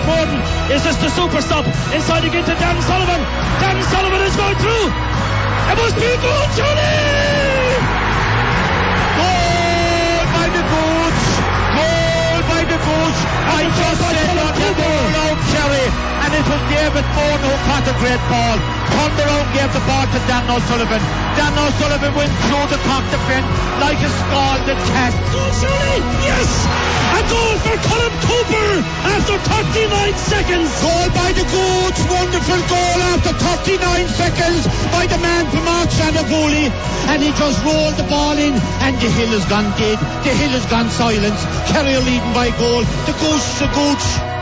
Borden. Is this the super stop? Inside again to Dan Sullivan. Dan Sullivan is going through. It must be a goal, Johnny! Goal by the Gooch! Goal by the Gooch! I just said not to goal out, Kerry. And it was David Bourne who caught a great ball. Turned around, gave the ball to Dan O'Sullivan. Dan O'Sullivan went through the cock defence like a scalded cat. Goal, Shirley! Yes! A goal for Colin Cooper after 39 seconds. Goal by the Gooch. Wonderful goal after 39 seconds by the man from Archanaguli. And he just rolled the ball in, and the hill has gone dead. The hill has gone silence. Kerry are leading by goal. The Gooch.